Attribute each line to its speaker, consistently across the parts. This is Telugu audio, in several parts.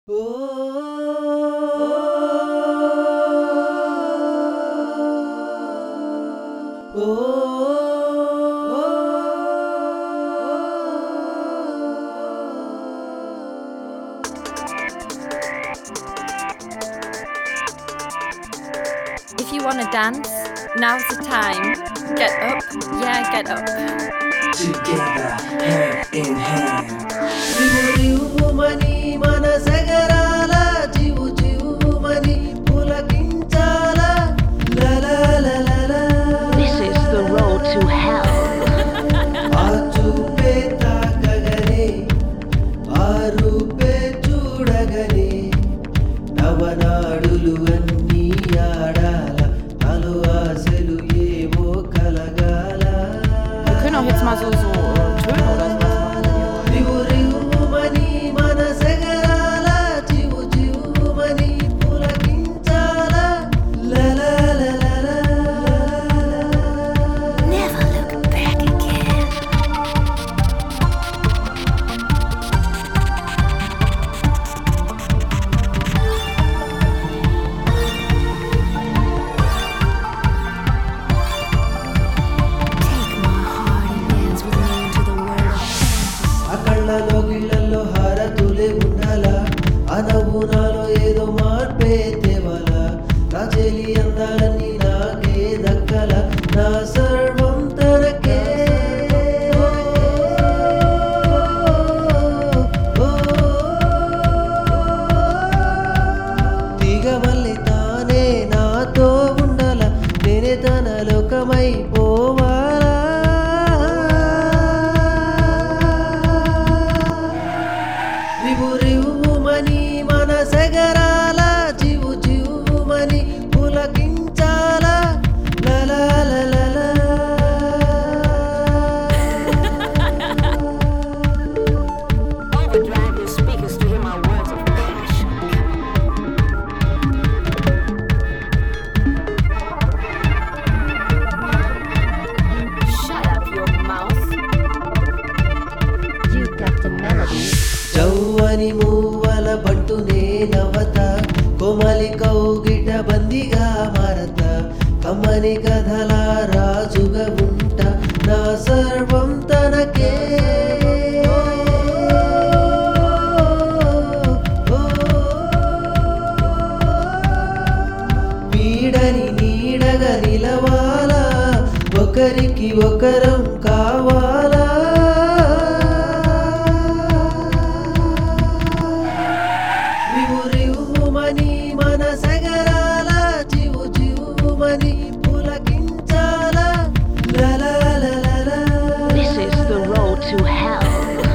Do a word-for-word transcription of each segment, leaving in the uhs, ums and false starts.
Speaker 1: If you wanna dance, now's the time. Get up, yeah, get up.
Speaker 2: Together, hand in hand.
Speaker 3: Rivu rivu mani mana sagarala, jivu jivu mani pulakinchala, la la la la la.
Speaker 4: This is the road to hell.
Speaker 3: Achupe takagane, arupe chudagane, navanadulu anni aadala, nalu aselu evo kalagala.
Speaker 1: Wir können auch jetzt mal so, so äh, Töne oder sowas machen.
Speaker 3: Rivu rivu mani mana sagarala, jivu jivu mani pulakinchala, la la la la la.
Speaker 4: Never look back again. Take my heart and dance with me into the world.
Speaker 3: ఆ కళ్ళలో గిళ్ళల్లో హారతులే ఉండాలా, ఆ నవ్వు నాలో ఏదో మార్పే తేవాలా, నా చెలి అందాలన్నీ నాకే దక్కల, నా సర్వం తనకే. తీగ మళ్ళీ తానే నాతో ఉండాల, నేనే తన లోకమై పోవాలా. రివు రివు మని మన సగరాల, జీవు జీవు మని పులకించాల, లా లా లా లా లా.
Speaker 4: Overdrive your speakers to hear my words of passion. Shut up your mouth. You got the melody.
Speaker 3: చౌవని మూవల బంటునే నవత, కోమలి కౌగిట బందిగా మారత, కమ్మని కథల రాజుగా ఉంట, నా సర్వం తనకే. వీడని నీడగా నిలవాలా, ఒకరికి ఒకరం కావాలా. రివు రివు మని మన సగరాల, జీవు జీవు మని పులకించాల, లా లా లా లా లా.
Speaker 4: This is the road to hell.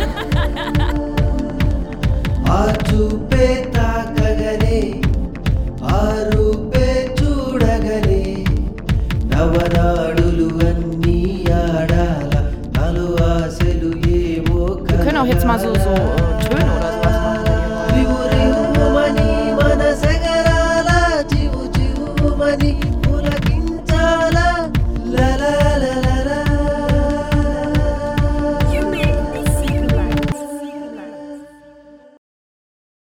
Speaker 3: ఆ చూపే తాకగనే, ఆ రూపే చూడగనే, నవనాడులు అన్నీ ఆడాల, నాలో ఆశలు ఏవో
Speaker 1: Wir können auch jetzt mal so, so äh, Töne oder sowas machen.
Speaker 3: రివు రివు మని మన సగరాల, జీవు జీవు మని